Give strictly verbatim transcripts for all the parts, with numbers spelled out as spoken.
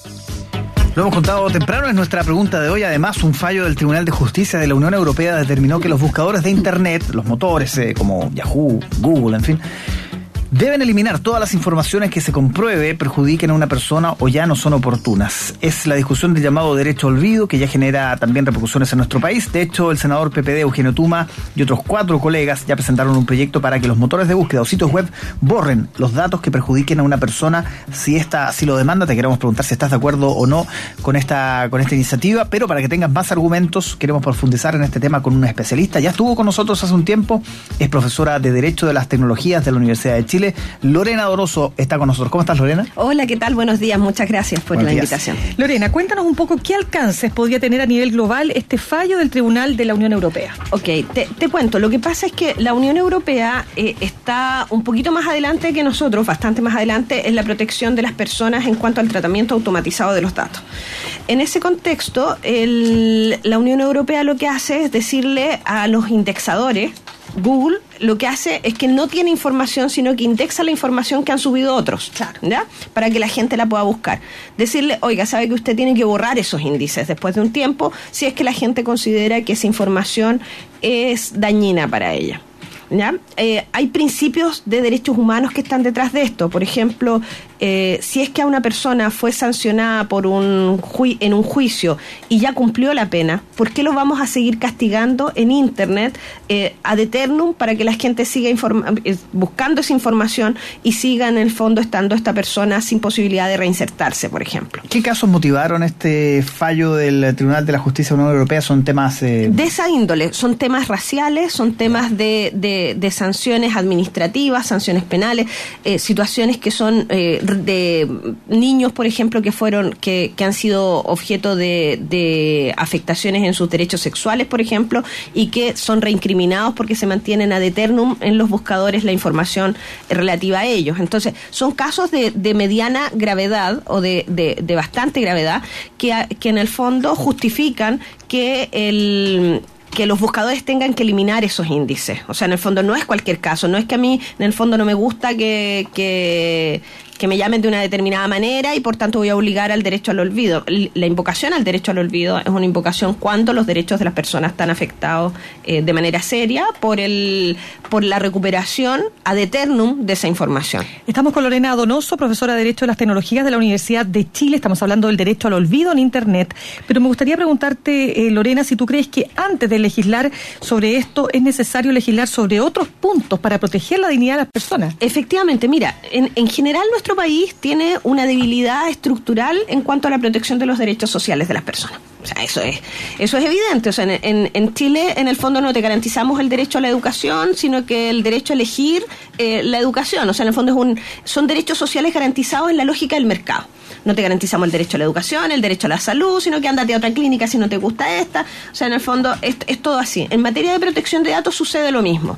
Lo hemos contado temprano, es nuestra pregunta de hoy. Además, un fallo del Tribunal de Justicia de la Unión Europea determinó que los buscadores de Internet, los motores eh, como Yahoo, Google, en fin, deben eliminar todas las informaciones que se compruebe perjudiquen a una persona o ya no son oportunas. Es la discusión del llamado derecho al olvido, que ya genera también repercusiones en nuestro país. De hecho, el senador P P D, Eugenio Tuma, y otros cuatro colegas ya presentaron un proyecto para que los motores de búsqueda o sitios web borren los datos que perjudiquen a una persona si esta así lo demanda. Te queremos preguntar si estás de acuerdo o no con esta, con esta iniciativa, pero para que tengas más argumentos, queremos profundizar en este tema con una especialista. Ya estuvo con nosotros hace un tiempo, es profesora de Derecho de las Tecnologías de la Universidad de Chile. Lorena Donoso está con nosotros. ¿Cómo estás, Lorena? Hola, ¿qué tal? Buenos días, muchas gracias por Buenos la días. invitación. Lorena, cuéntanos un poco qué alcances podría tener a nivel global este fallo del Tribunal de la Unión Europea. Ok, te, te cuento, lo que pasa es que la Unión Europea eh, está un poquito más adelante que nosotros, bastante más adelante en la protección de las personas en cuanto al tratamiento automatizado de los datos. En ese contexto, el, la Unión Europea lo que hace es decirle a los indexadores, Google lo que hace es que no tiene información, sino que indexa la información que han subido otros, claro, ¿ya? Para que la gente la pueda buscar. Decirle, oiga, sabe que usted tiene que borrar esos índices después de un tiempo, si es que la gente considera que esa información es dañina para ella. ¿Ya? Eh, hay principios de derechos humanos que están detrás de esto. Por ejemplo, eh, si es que a una persona fue sancionada por un ju- en un juicio y ya cumplió la pena, ¿por qué lo vamos a seguir castigando en Internet eh, ad eternum para que la gente siga informa- buscando esa información y siga en el fondo estando esta persona sin posibilidad de reinsertarse, por ejemplo? ¿Qué casos motivaron este fallo del Tribunal de la Justicia de la Unión Europea? ¿Son temas...? Eh... De esa índole, son temas raciales, son temas de... de de sanciones administrativas, sanciones penales, eh, situaciones que son eh, de niños, por ejemplo, que fueron que, que han sido objeto de, de afectaciones en sus derechos sexuales, por ejemplo, y que son reincriminados porque se mantienen ad eternum en los buscadores la información relativa a ellos. Entonces, son casos de, de mediana gravedad o de, de, de bastante gravedad que, que en el fondo justifican que el... que los buscadores tengan que eliminar esos índices. O sea, en el fondo no es cualquier caso, no es que a mí en el fondo no me gusta que, que, que me llamen de una determinada manera y por tanto voy a obligar al derecho al olvido. La invocación al derecho al olvido es una invocación cuando los derechos de las personas están afectados eh, de manera seria por el por la recuperación ad eternum de esa información. Estamos con Lorena Donoso, profesora de Derecho de las Tecnologías de la Universidad de Chile. Estamos hablando del derecho al olvido en Internet. Pero me gustaría preguntarte, eh, Lorena, si tú crees que antes de legislar sobre esto es necesario legislar sobre otros puntos para proteger la dignidad de las personas. Efectivamente, mira, en, en general nuestro país tiene una debilidad estructural en cuanto a la protección de los derechos sociales de las personas. O sea, eso es eso es evidente. O sea, en, en, en Chile, en el fondo, no te garantizamos el derecho a la educación, sino que el derecho a elegir eh, la educación. O sea, en el fondo es un son derechos sociales garantizados en la lógica del mercado. No te garantizamos el derecho a la educación, el derecho a la salud, sino que ándate a otra clínica si no te gusta esta. O sea, en el fondo es, es todo así. En materia de protección de datos sucede lo mismo.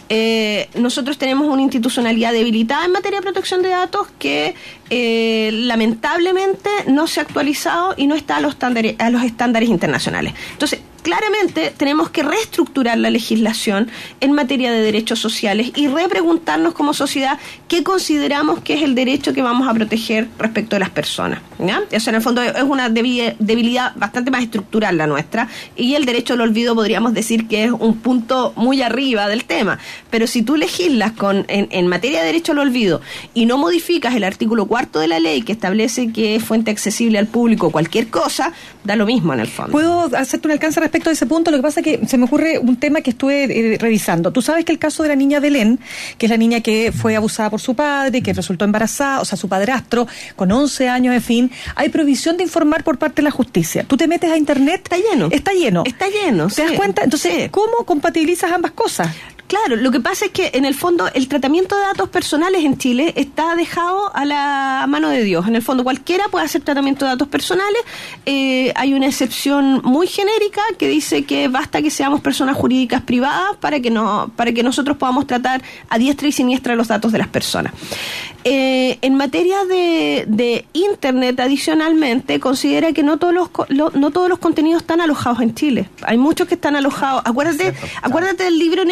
Eh, nosotros tenemos una institucionalidad debilitada en materia de protección de datos que eh, lamentablemente no se ha actualizado y no está a los estándares, a los estándares internacionales. Entonces, claramente tenemos que reestructurar la legislación en materia de derechos sociales y repreguntarnos como sociedad qué consideramos que es el derecho que vamos a proteger respecto de las personas, ¿ya? O sea, en el fondo es una debilidad bastante más estructural la nuestra y el derecho al olvido podríamos decir que es un punto muy arriba del tema, pero si tú legislas con, en, en materia de derecho al olvido y no modificas el artículo cuarto de la ley que establece que es fuente accesible al público cualquier cosa, da lo mismo en el fondo. ¿Puedo hacerte un alcance respecto a ese punto? Lo que pasa es que se me ocurre un tema que estuve eh, revisando. Tú sabes que el caso de la niña Belén, que es la niña que fue abusada por su padre, que resultó embarazada, o sea, su padrastro, con once años, en fin, hay provisión de informar por parte de la justicia. Tú te metes a internet, está lleno. Está lleno. Está lleno, ¿Te sí. das cuenta? Entonces, sí. ¿Cómo compatibilizas ambas cosas? Claro, lo que pasa es que en el fondo el tratamiento de datos personales en Chile está dejado a la mano de Dios. En el fondo cualquiera puede hacer tratamiento de datos personales. Eh, hay una excepción muy genérica que dice que basta que seamos personas jurídicas privadas para que no, para que nosotros podamos tratar a diestra y siniestra los datos de las personas. Eh, en materia de, de Internet, adicionalmente, considera que no todos los lo, no todos los contenidos están alojados en Chile. Hay muchos que están alojados. Acuérdate, acuérdate del libro negro de la justicia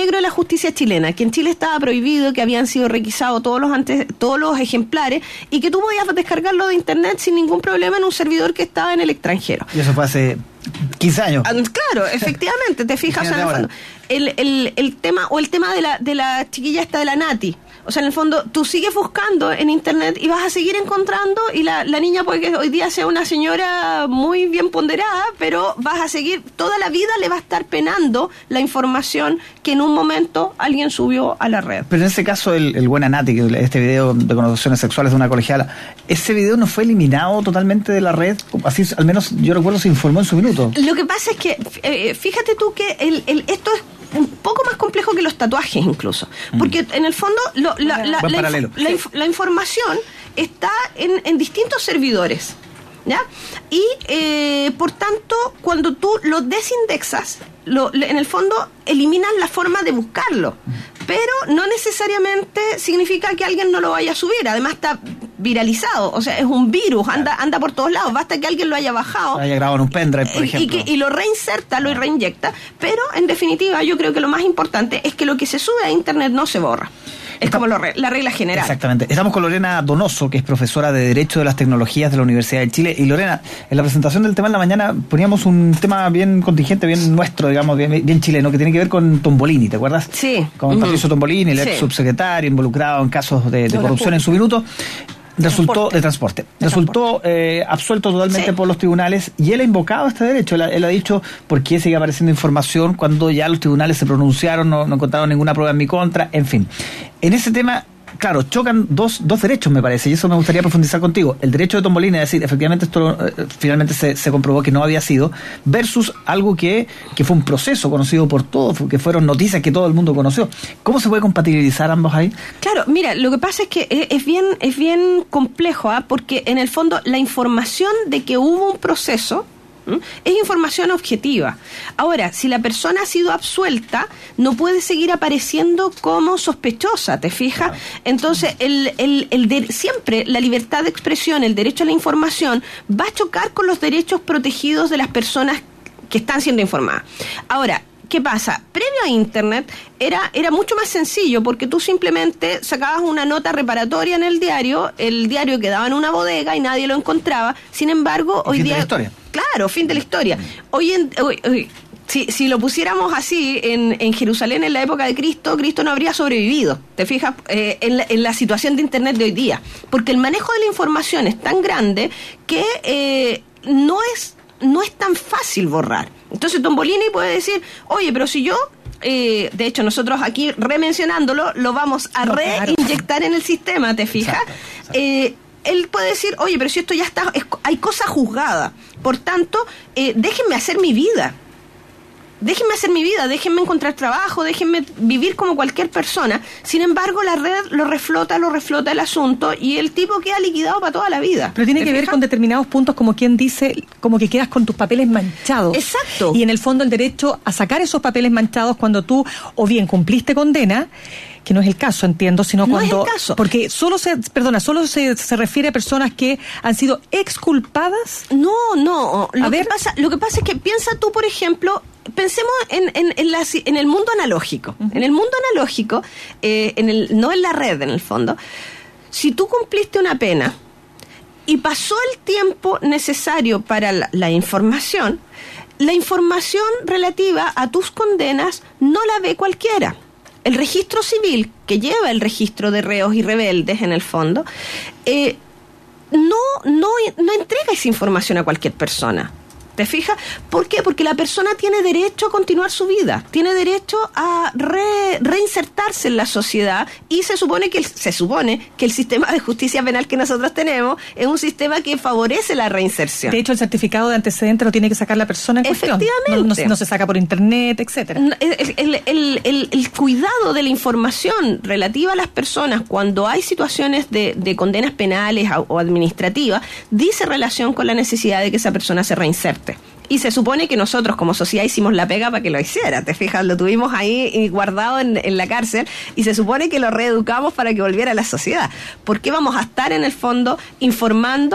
Justicia chilena, que en Chile estaba prohibido, que habían sido requisados todos los antes, todos los ejemplares y que tú podías descargarlo de internet sin ningún problema en un servidor que estaba en el extranjero. Y eso fue hace quince años. Claro, efectivamente, te fijas, o sea, en el fondo, el, el, el tema, o el tema de la, de la chiquilla esta de la Nati. O sea, en el fondo, tú sigues buscando en internet y vas a seguir encontrando, y la, la niña puede que hoy día sea una señora muy bien ponderada, pero vas a seguir, toda la vida le va a estar penando la información que en un momento alguien subió a la red. Pero en ese caso, el, el Buena Nati, que este video de connotaciones sexuales de una colegiala, ¿ese video no fue eliminado totalmente de la red? Así, al menos yo recuerdo, se informó en su minuto. Lo que pasa es que, eh, fíjate tú que el, el, esto es un poco más complejo que los tatuajes incluso, porque en el fondo lo, la, la, la, la, inf- la, inf- la información está en, en distintos servidores, ¿ya? Y eh, por tanto, cuando tú lo desindexas, lo, en el fondo eliminas la forma de buscarlo, pero no necesariamente significa que alguien no lo vaya a subir. Además está viralizado, o sea, es un virus, anda anda por todos lados, basta que alguien lo haya bajado, lo haya grabado en un pendrive, por y, ejemplo, y, que, y lo reinserta, lo reinyecta. Pero en definitiva yo creo que lo más importante es que lo que se sube a internet no se borra. Es Está, como lo re, la regla general. Exactamente. Estamos con Lorena Donoso, que es profesora de Derecho de las Tecnologías de la Universidad de Chile. Y Lorena, en la presentación del tema en la mañana poníamos un tema bien contingente, bien nuestro, digamos, bien, bien chileno, que tiene que ver con Tombolini, ¿te acuerdas? Sí. Con uh-huh. Patricio Tombolini, el sí. ex subsecretario involucrado en casos de, de corrupción en su minuto. Resultó transporte. de transporte. De resultó transporte. Eh, absuelto totalmente sí. por los tribunales, y él ha invocado este derecho. Él, él ha dicho por qué sigue apareciendo información cuando ya los tribunales se pronunciaron, no, no encontraron ninguna prueba en mi contra, en fin. En ese tema, claro, chocan dos, dos derechos, me parece, y eso me gustaría profundizar contigo. El derecho de Tombolini a decir, efectivamente, esto eh, finalmente se, se comprobó que no había sido, versus algo que, que fue un proceso conocido por todos, que fueron noticias que todo el mundo conoció. ¿Cómo se puede compatibilizar ambos ahí? Claro, mira, lo que pasa es que es bien, es bien complejo, ¿eh? Porque en el fondo la información de que hubo un proceso es información objetiva. Ahora, si la persona ha sido absuelta, no puede seguir apareciendo como sospechosa, ¿te fijas? Claro. Entonces, el, el, el de, siempre la libertad de expresión, el derecho a la información, va a chocar con los derechos protegidos de las personas que están siendo informadas. Ahora, ¿qué pasa? Previo a Internet era, era mucho más sencillo, porque tú simplemente sacabas una nota reparatoria en el diario, el diario quedaba en una bodega y nadie lo encontraba. Sin embargo, hoy fin día... de la historia. Claro, fin de la historia. Hoy en... Hoy, hoy, Si, si lo pusiéramos así en, en Jerusalén en la época de Cristo, Cristo no habría sobrevivido, ¿te fijas? Eh, en, la, en la situación de Internet de hoy día. Porque el manejo de la información es tan grande que eh, no es no es tan fácil borrar. Entonces Tombolini puede decir, oye, pero si yo... Eh, de hecho, nosotros aquí remencionándolo, lo vamos a no, reinyectar claro. en el sistema, ¿te fijas? Exacto, exacto. Eh, él puede decir, oye, pero si esto ya está... Es, hay cosa juzgada. Por tanto, eh, déjenme hacer mi vida. Déjenme hacer mi vida, déjenme encontrar trabajo, déjenme vivir como cualquier persona. Sin embargo, la red lo reflota, lo reflota el asunto, y el tipo queda liquidado para toda la vida. Pero tiene que ver con determinados puntos, como quien dice, como que quedas con tus papeles manchados. Exacto. Y en el fondo el derecho a sacar esos papeles manchados cuando tú o bien cumpliste condena, que no es el caso, entiendo, sino no cuando... es el caso. Porque solo se, perdona, solo se, se refiere a personas que han sido exculpadas. No, no. Lo a que ver. pasa, lo que pasa es que piensa tú, por ejemplo, pensemos en, en, en, la, en el mundo analógico. Uh-huh. En el mundo analógico, eh, en el, no en la red, en el fondo, si tú cumpliste una pena y pasó el tiempo necesario para la, la información, la información relativa a tus condenas no la ve cualquiera. El registro civil, que lleva el registro de reos y rebeldes, en el fondo, eh, no, no, no entrega esa información a cualquier persona. ¿Te fijas? ¿Por qué? Porque la persona tiene derecho a continuar su vida, tiene derecho a re, reinsertarse en la sociedad, y se supone que el, se supone que el sistema de justicia penal que nosotros tenemos es un sistema que favorece la reinserción. De hecho, el certificado de antecedente lo tiene que sacar la persona en cuestión. Efectivamente. No, no, no se saca por internet, etcétera. El, el, el, el, el cuidado de la información relativa a las personas cuando hay situaciones de, de condenas penales o administrativas dice relación con la necesidad de que esa persona se reinserte. Y se supone que nosotros como sociedad hicimos la pega para que lo hiciera, te fijas, lo tuvimos ahí guardado en, en la cárcel, y se supone que lo reeducamos para que volviera a la sociedad. ¿Por qué vamos a estar en el fondo informando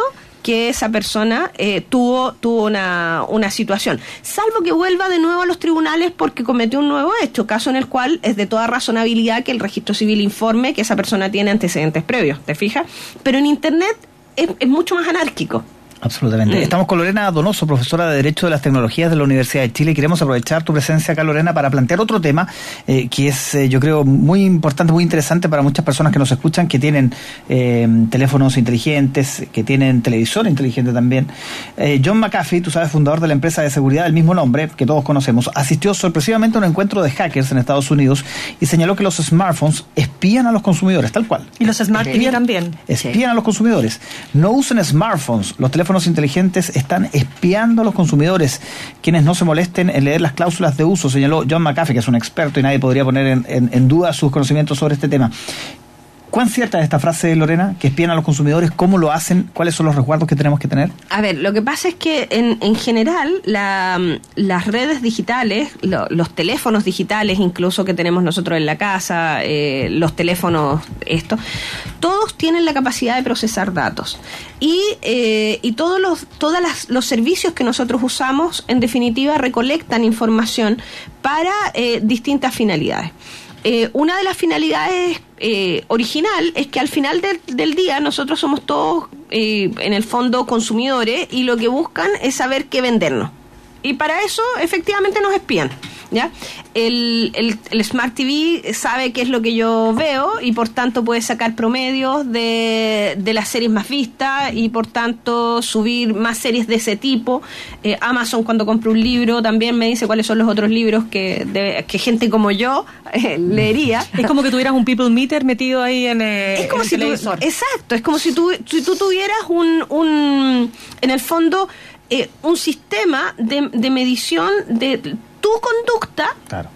que esa persona eh, tuvo, tuvo una, una situación. Salvo que vuelva de nuevo a los tribunales porque cometió un nuevo hecho, caso en el cual es de toda razonabilidad que el registro civil informe que esa persona tiene antecedentes previos, ¿te fijas? Pero en Internet es, es mucho más anárquico. Absolutamente. Mm. Estamos con Lorena Donoso, profesora de Derecho de las Tecnologías de la Universidad de Chile, y queremos aprovechar tu presencia acá, Lorena, para plantear otro tema eh, que es, eh, yo creo, muy importante, muy interesante para muchas personas que nos escuchan, que tienen eh, teléfonos inteligentes, que tienen televisor inteligente también. Eh, John McAfee, tú sabes, fundador de la empresa de seguridad del mismo nombre, que todos conocemos, asistió sorpresivamente a un encuentro de hackers en Estados Unidos y señaló que los smartphones espían a los consumidores, tal cual. Y los Smart T V también. Espían Sí. a los consumidores. No usen smartphones. Los teléfonos inteligentes están espiando a los consumidores, quienes no se molesten en leer las cláusulas de uso, señaló John McAfee, que es un experto y nadie podría poner en, en, en duda sus conocimientos sobre este tema. ¿Cuán cierta es esta frase, Lorena, que espían a los consumidores? ¿Cómo lo hacen? ¿Cuáles son los resguardos que tenemos que tener? A ver, lo que pasa es que en, en general la, las redes digitales, lo, los teléfonos digitales incluso que tenemos nosotros en la casa, eh, los teléfonos, esto, todos tienen la capacidad de procesar datos. Y, eh, y todos los todas las, los servicios que nosotros usamos, en definitiva, recolectan información para eh, distintas finalidades. Eh, una de las finalidades eh, original es que al final de, del día nosotros somos todos eh, en el fondo consumidores y lo que buscan es saber qué vendernos. Y para eso efectivamente nos espían, ¿ya? El, el, el Smart T V sabe qué es lo que yo veo y por tanto puede sacar promedios de, de las series más vistas y por tanto subir más series de ese tipo. Eh, Amazon, cuando compra un libro, también me dice cuáles son los otros libros que, de, que gente como yo eh, leería. Es como que tuvieras un people meter metido ahí en, eh, Es como en el si tú, televisor. exacto, es como si tú, si tú tuvieras un, un en el fondo eh, un sistema de, de medición de tu conducta, Claro.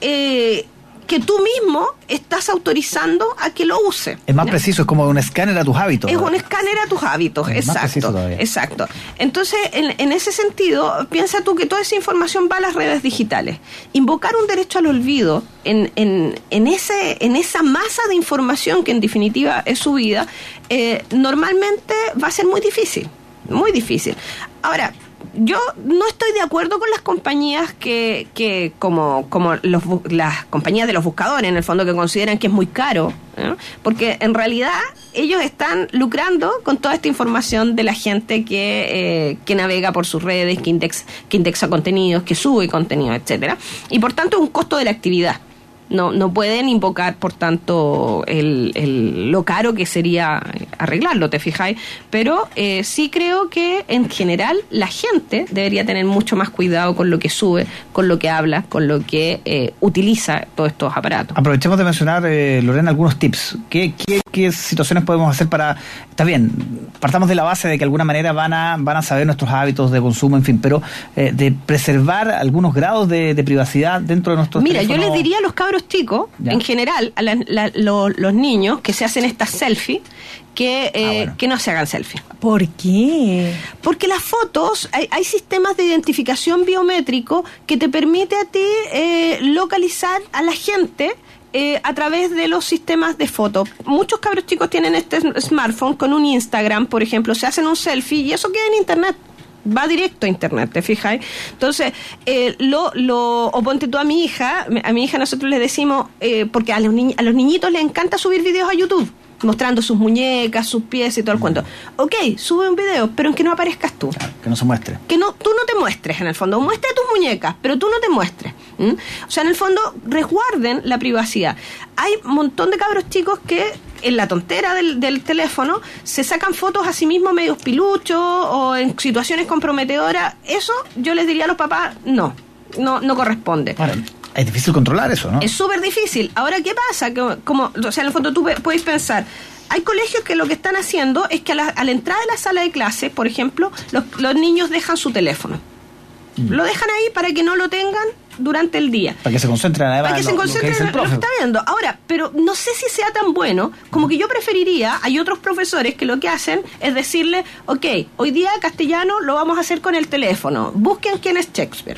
eh, que tú mismo estás autorizando a que lo use. Es más ¿ya? preciso, es como un escáner a tus hábitos. Es ¿no? un escáner a tus hábitos, Es más preciso exacto, todavía. exacto. Entonces, en, en ese sentido, piensa tú que toda esa información va a las redes digitales. Invocar un derecho al olvido en, en, en, ese, en esa masa de información que en definitiva es subida, eh, normalmente va a ser muy difícil, muy difícil. Ahora, yo no estoy de acuerdo con las compañías que, que como, como los, las compañías de los buscadores, en el fondo, que consideran que es muy caro, ¿eh? Porque en realidad ellos están lucrando con toda esta información de la gente que, eh, que navega por sus redes, que indexa, que indexa contenidos, que sube contenido, etcétera. Y por tanto es un costo de la actividad. No, no pueden invocar, por tanto, el, el, lo caro que sería arreglarlo, ¿te fijáis? Pero eh, sí creo que, en general, la gente debería tener mucho más cuidado con lo que sube, con lo que habla, con lo que eh, utiliza todos estos aparatos. Aprovechemos de mencionar, eh, Lorena, algunos tips. ¿Qué, qué, ¿Qué situaciones podemos hacer para...? Está bien, partamos de la base de que de alguna manera van a, van a saber nuestros hábitos de consumo, en fin, pero eh, de preservar algunos grados de, de privacidad dentro de nuestros Mira, teléfonos. yo les diría a los cabros chicos, Ya. en general, a la, la, lo, los niños que se hacen estas selfies, que, eh, Ah, bueno. que no se hagan selfies. ¿Por qué? Porque las fotos, hay, hay sistemas de identificación biométrico que te permite a ti eh, localizar a la gente eh, a través de los sistemas de fotos. Muchos cabros chicos tienen este smartphone con un Instagram, por ejemplo, se hacen un selfie y eso queda en internet. Va directo a internet, ¿te fijas? Entonces, eh, lo, lo, o ponte tú a mi hija, a mi hija nosotros le decimos, eh, porque a los, ni, a los niñitos les encanta subir videos a YouTube, mostrando sus muñecas, sus pies y todo el cuento. Ok, sube un video, pero en que no aparezcas tú. Claro, que no se muestre. Que no, tú no te muestres, en el fondo. Muestra tus muñecas, pero tú no te muestres. ¿Mm? O sea, en el fondo, resguarden la privacidad. Hay un montón de cabros chicos que, en la tontera del, del teléfono, se sacan fotos a sí mismos medios piluchos o en situaciones comprometedoras. Eso, yo les diría a los papás, no, no, no corresponde. Ahora, es difícil controlar eso, ¿no? Es súper difícil. Ahora, ¿qué pasa? Que, como, o sea, en el fondo tú puedes pensar, hay colegios que lo que están haciendo es que a la, a la entrada de la sala de clase, por ejemplo, los, los niños dejan su teléfono. Mm. Lo dejan ahí para que no lo tengan durante el día. Para que se concentren además Para que lo, se concentren lo que en lo que está viendo. Ahora, pero no sé si sea tan bueno, como que yo preferiría, hay otros profesores que lo que hacen es decirle, ok, hoy día castellano lo vamos a hacer con el teléfono. Busquen quién es Shakespeare.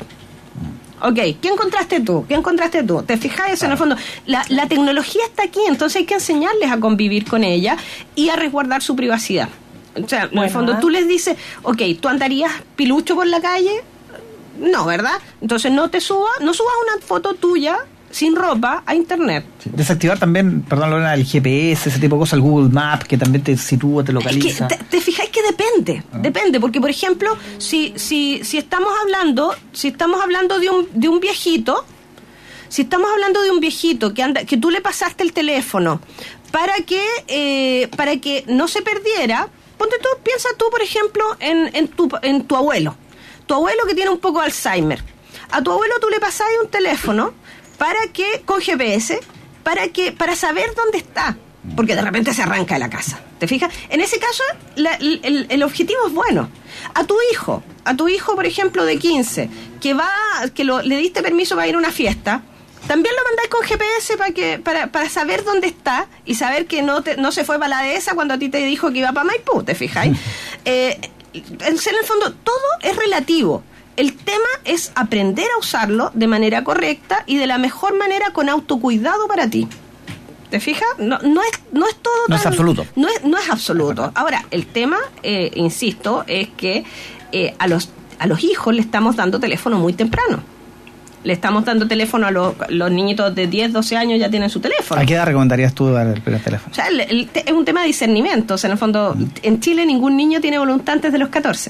Ok, ¿qué encontraste tú? ¿Qué encontraste tú? ¿Te fijas eso? En el fondo, la, la tecnología está aquí, entonces hay que enseñarles a convivir con ella y a resguardar su privacidad. O sea, Bueno, en el fondo ¿eh? tú les dices, ok, ¿tú andarías pilucho por la calle? No, ¿verdad? Entonces no te subas, no subas una foto tuya sin ropa a internet. Sí. Desactivar también, perdón, Lorena, el G P S, ese tipo de cosas, el Google Maps, que también te sitúa, te localiza. Es que te, te fijáis que depende, ah. depende, porque por ejemplo, si si si estamos hablando, si estamos hablando de un de un viejito, si estamos hablando de un viejito que anda, que tú le pasaste el teléfono para que eh, para que no se perdiera, ponte tú, piensa tú, por ejemplo, en en tu en tu abuelo, tu abuelo que tiene un poco de Alzheimer. A tu abuelo tú le pasás un teléfono para que, con G P S, para que para saber dónde está, porque de repente se arranca de la casa, ¿te fijas? En ese caso la, el, el objetivo es bueno. A tu hijo, a tu hijo por ejemplo de quince, que va, que lo, le diste permiso para ir a una fiesta, también lo mandáis con G P S para que para, para saber dónde está y saber que no te, no se fue para la dehesa cuando a ti te dijo que iba para Maipú, ¿te fijáis? eh, en el fondo todo es relativo. El tema es aprender a usarlo de manera correcta y de la mejor manera, con autocuidado para ti. ¿Te fijas? No, no es no es todo no tan, es absoluto. No es no es absoluto. Ahora, el tema, eh, insisto, es que eh, a los a los hijos le estamos dando teléfono muy temprano. Le estamos dando teléfono a los, los niñitos de diez, doce años, ya tienen su teléfono. ¿A qué edad recomendarías tú dar el primer teléfono? O sea, el, el, es un tema de discernimiento. O sea, en el fondo, en Chile ningún niño tiene voluntad antes de los catorce.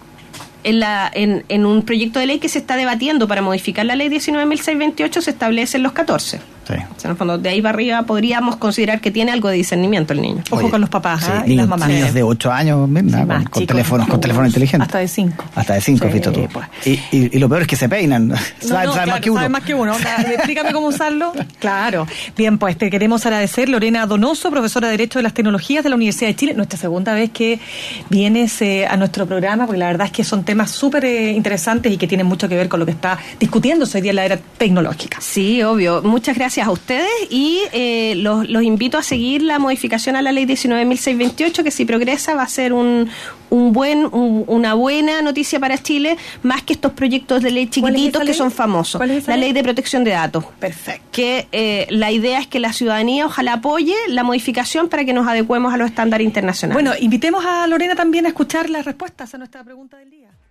En, la, en, en un proyecto de ley que se está debatiendo para modificar la ley diecinueve mil seiscientos veintiocho se establecen los catorce. Sí. O sea, en el fondo, de ahí para arriba podríamos considerar que tiene algo de discernimiento el niño. Ojo Oye, con los papás, sí, ¿eh? Y niños, las mamás. niños de ocho años, mira, Sí, con, más con chicos. teléfonos, con teléfono inteligente. Hasta de cinco. Hasta de cinco, Sí, visto tú. pues. Y, y, y lo peor es que se peinan. No, saben no, saben claro, más que uno. saben más que uno. Explícame cómo usarlo. Claro. Bien, pues te queremos agradecer, Lorena Donoso, profesora de Derecho de las Tecnologías de la Universidad de Chile. Nuestra segunda vez que vienes eh, a nuestro programa, porque la verdad es que son temas súper eh, interesantes y que tienen mucho que ver con lo que está discutiéndose hoy día en la era tecnológica. Sí, obvio. Muchas gracias a ustedes y eh, los, los invito a seguir la modificación a la ley diecinueve mil seiscientos veintiocho, que si progresa va a ser un, un buen un, una buena noticia para Chile, más que estos proyectos de ley chiquititos que son famosos. ¿Cuál es esa la ley? ley de protección de datos. Perfecto. Que eh, la idea es que la ciudadanía ojalá apoye la modificación para que nos adecuemos a los estándares internacionales. Bueno, invitemos a Lorena también a escuchar las respuestas a nuestra pregunta del día.